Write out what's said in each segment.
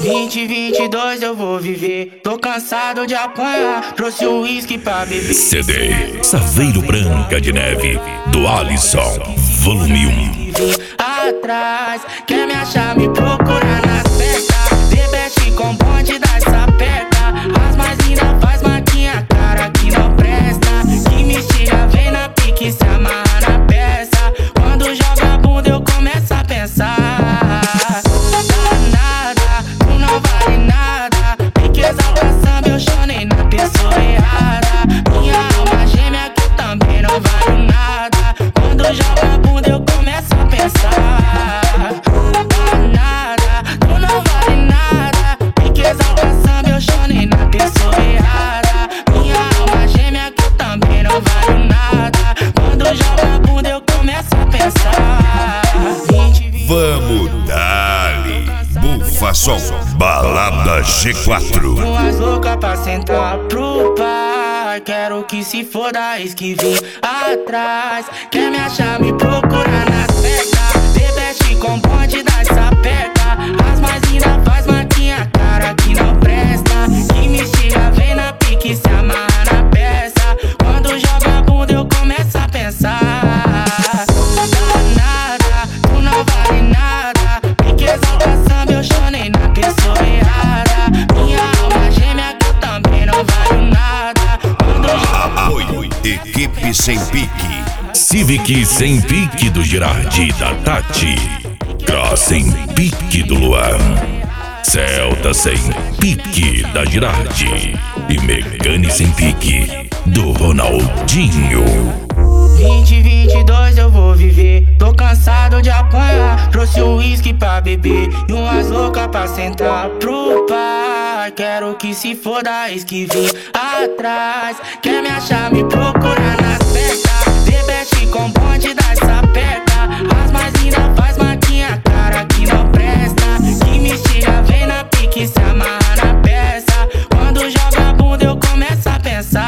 2022 eu vou viver, tô cansado de apanhar, trouxe o uísque pra beber. CD Saveiro Branca de Neve, do Alisson, volume 1. Atrás, quer me achar, me procurar na seca. The best com bonde das sapeca. As mais lindas faz maquinha, cara que não presta. Que me tira, vem na pique, se amarra na peça. Quando joga a bunda eu começo a pensar. Nada, tu não vale nada. Pique exaltação, eu chorei na pessoa errada. Minha alma gêmea que também não vale nada. Quando joga a bunda eu começo a pensar. Nada, tu não vale nada. Pique exaltação, eu chorei na pessoa errada. Minha alma gêmea que também não vale nada. Quando joga a bunda eu começo a pensar. Vamos dali, Bufason, Balada G4. Umas loucas pra sentar pro par. Quero que se foda, eis que vim atrás. Quer me achar, me procurar na seca. The best com bonde das sapeca. As mais lindas faz maquinha, cara que não presta. Que me tira, vem na pique, se amarra na peça. Quando joga a bunda eu começo a pensar. Nada, tu não vale nada. Pique exaltação, eu chorei na pessoa errada. Minha alma gêmea que também não vale nada. Quando Apoio, equipe sem pique. Civic sem pique do Girardi da Tati. Cross sem pique do Luan. Celta sem pique da Girardi. E Megane sem pique do Ronaldinho. 2022 eu vou viver, tô cansado de apanhar. Trouxe o uísque pra beber e umas loucas pra sentar pro par. Quero que se foda, eis que vim atrás. Quer me achar, me procurar na seca. The best com bonde das sapeca. As mais lindas faz maquinha, cara que não presta. Que me tira, vem na pique, se amarra na peça. Quando joga a bunda eu começo a pensar.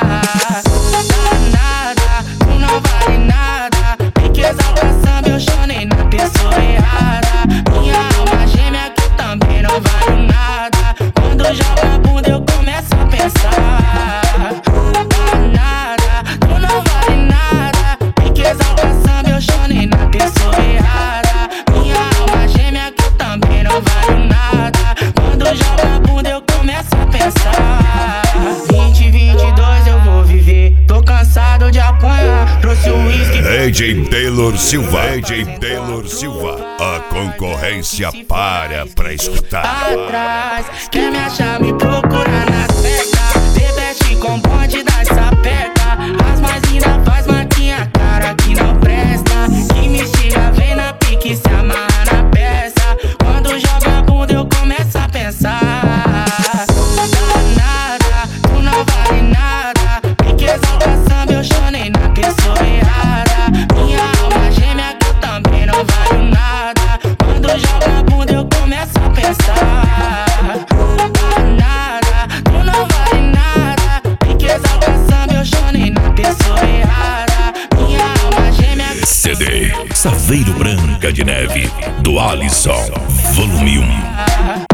Não vale nada, pique exaltação, eu chorei na pessoa errada. Minha alma gêmea que também não vale nada. Quando joga a bunda eu começo a pensar. Nada, tu não vale nada. Pique exaltação, eu chorei na pessoa errada. Minha alma gêmea que também não vale nada. Quando joga a bunda eu começo a pensar. 2022 eu vou viver, tô cansado de apanhar. Trouxe o uísque. AJ Taylor Silva, AJ Taylor Silva. A concorrência para pra escutar. Atrás, quer me achar, me procurar na seca. The best com bonde das sapeca. As mais lindas faz maquinha, cara que não presta. Que me tira, vem na pique, se amarra na peça. Quando joga a bunda eu começo a pensar. Nada, tu não vale nada. Pique exaltação, eu chorei na pessoa errada. Minha alma gêmea que também não vale nada. Quando joga a bunda eu começo a pensar. Nada, tu não vale nada. Pique exaltação, eu chorei na pessoa errada. Minha alma gêmea. CD Saveiro Branca de Neve, do Alisson, volume 1.